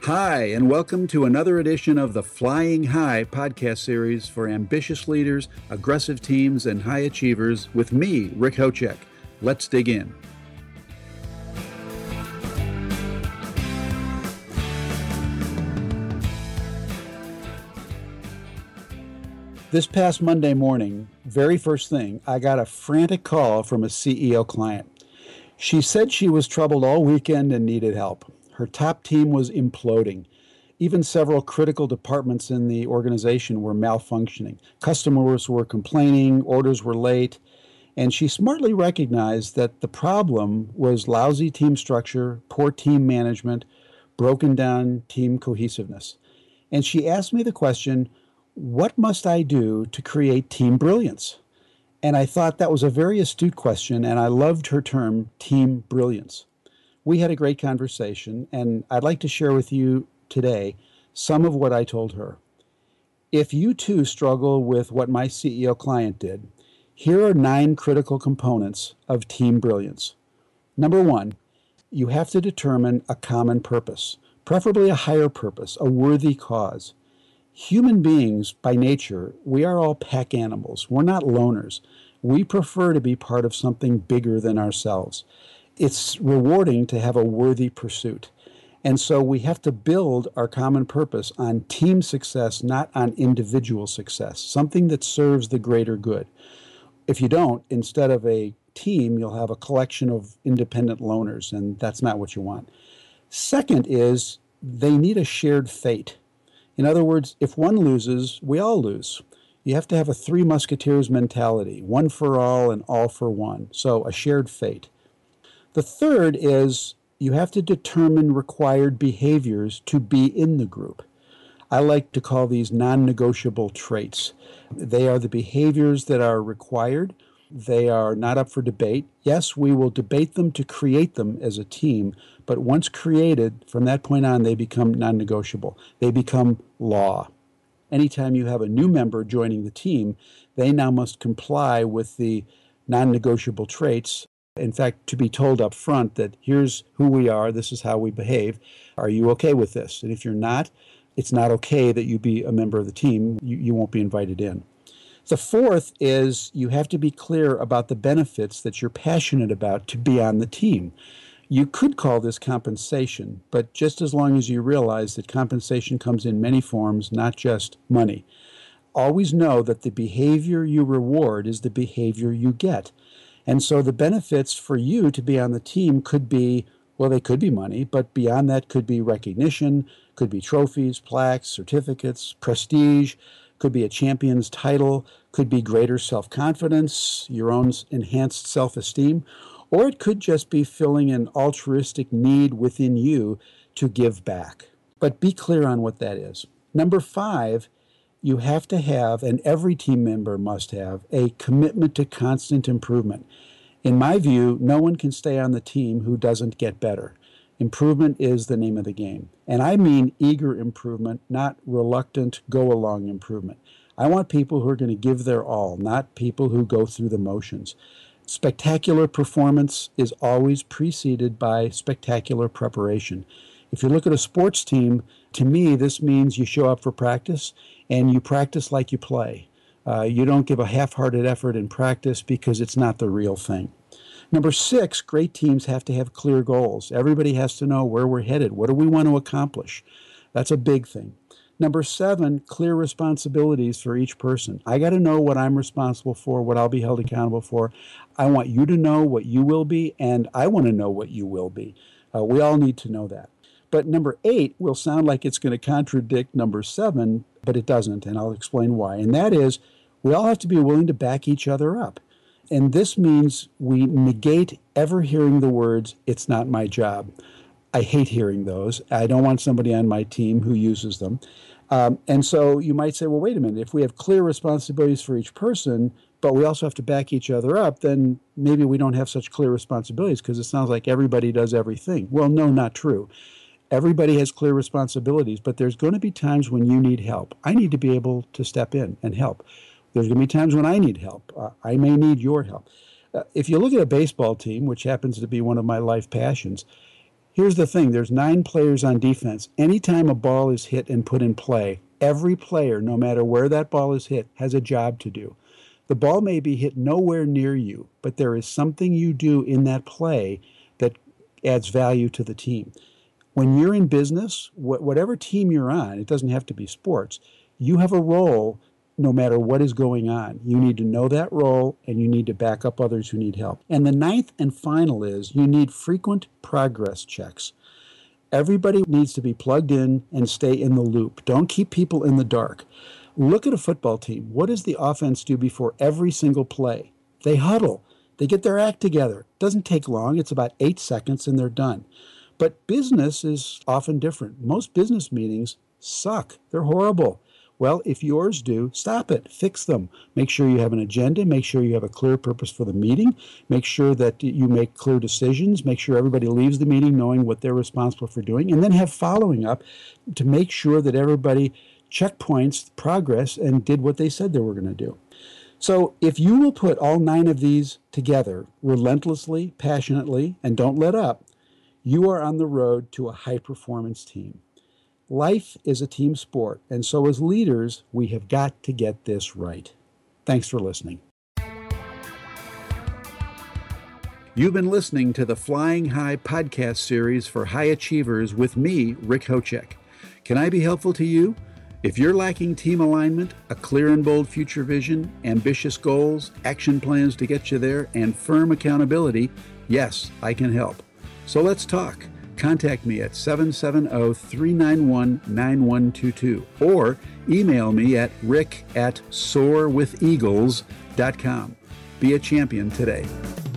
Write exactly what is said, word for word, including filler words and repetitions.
Hi, and welcome to another edition of the Flying High podcast series for ambitious leaders, aggressive teams, and high achievers with me, Rick Hocek. Let's dig in. This past Monday morning, very first thing, I got a frantic call from a C E O client. She said she was troubled all weekend and needed help. Her top team was imploding. Even several critical departments in the organization were malfunctioning. Customers were complaining, orders were late, and she smartly recognized that the problem was lousy team structure, poor team management, broken down team cohesiveness. And she asked me the question, what must I do to create team brilliance? And I thought that was a very astute question, and I loved her term, team brilliance. We had a great conversation, and I'd like to share with you today some of what I told her. If you too struggle with what my C E O client did, here are nine critical components of team brilliance. Number one, you have to determine a common purpose, preferably a higher purpose, a worthy cause. Human beings, by nature, we are all pack animals. We're not loners. We prefer to be part of something bigger than ourselves. It's rewarding to have a worthy pursuit. And so we have to build our common purpose on team success, not on individual success, something that serves the greater good. If you don't, instead of a team, you'll have a collection of independent loners, and that's not what you want. Second is they need a shared fate. In other words, if one loses, we all lose. You have to have a Three Musketeers mentality, one for all and all for one, so a shared fate. The third is you have to determine required behaviors to be in the group. I like to call these non-negotiable traits. They are the behaviors that are required. They are not up for debate. Yes, we will debate them to create them as a team, but once created, from that point on, they become non-negotiable. They become law. Anytime you have a new member joining the team, they now must comply with the non-negotiable traits. In fact, to be told up front that here's who we are, this is how we behave. Are you okay with this? And if you're not, it's not okay that you be a member of the team. You, you won't be invited in. The fourth is you have to be clear about the benefits that you're passionate about to be on the team. You could call this compensation, but just as long as you realize that compensation comes in many forms, not just money. Always know that the behavior you reward is the behavior you get. And so the benefits for you to be on the team could be, well, they could be money, but beyond that could be recognition, could be trophies, plaques, certificates, prestige, could be a champion's title, could be greater self-confidence, your own enhanced self-esteem, or it could just be filling an altruistic need within you to give back. But be clear on what that is. Number five, you have to have, and every team member must have, a commitment to constant improvement. In my view, no one can stay on the team who doesn't get better. Improvement is the name of the game. And I mean eager improvement, not reluctant, go-along improvement. I want people who are going to give their all, not people who go through the motions. Spectacular performance is always preceded by spectacular preparation. If you look at a sports team, to me, this means you show up for practice and you practice like you play. Uh, you don't give a half-hearted effort in practice because it's not the real thing. Number six, great teams have to have clear goals. Everybody has to know where we're headed. What do we want to accomplish? That's a big thing. Number seven, clear responsibilities for each person. I got to know what I'm responsible for, what I'll be held accountable for. I want you to know what you will be, and I want to know what you will be. Uh, we all need to know that. But number eight will sound like it's going to contradict number seven, but it doesn't, and I'll explain why. And that is, we all have to be willing to back each other up. And this means we negate ever hearing the words, "it's not my job." I hate hearing those. I don't want somebody on my team who uses them. Um, and so you might say, well, wait a minute, if we have clear responsibilities for each person, but we also have to back each other up, then maybe we don't have such clear responsibilities because it sounds like everybody does everything. Well, no, not true. Everybody has clear responsibilities, but there's going to be times when you need help. I need to be able to step in and help. There's going to be times when I need help. Uh, I may need your help. Uh, if you look at a baseball team, which happens to be one of my life passions, Here's the thing. There's nine players on defense. Anytime a ball is hit and put in play, every player, no matter where that ball is hit, has a job to do. The ball may be hit nowhere near you, but there is something you do in that play that adds value to the team. When you're in business, wh- whatever team you're on, it doesn't have to be sports, you have a role no matter what is going on. You need to know that role, and you need to back up others who need help. And the ninth and final is you need frequent progress checks. Everybody needs to be plugged in and stay in the loop. Don't keep people in the dark. Look at a football team. What does the offense do before every single play? They huddle. They get their act together. It doesn't take long. It's about eight seconds and they're done. But business is often different. Most business meetings suck. They're horrible. Well, if yours do, stop it. Fix them. Make sure you have an agenda. Make sure you have a clear purpose for the meeting. Make sure that you make clear decisions. Make sure everybody leaves the meeting knowing what they're responsible for doing. And then have following up to make sure that everybody checkpoints progress and did what they said they were going to do. So if you will put all nine of these together relentlessly, passionately, and don't let up, you are on the road to a high-performance team. Life is a team sport, and so as leaders, we have got to get this right. Thanks for listening. You've been listening to the Flying High podcast series for high achievers with me, Rick Hocek. Can I be helpful to you? If you're lacking team alignment, a clear and bold future vision, ambitious goals, action plans to get you there, and firm accountability, yes, I can help. So let's talk. Contact me at seven seven zero, three nine one, nine one two two or email me at rick at soar with eagles dot com. Be a champion today.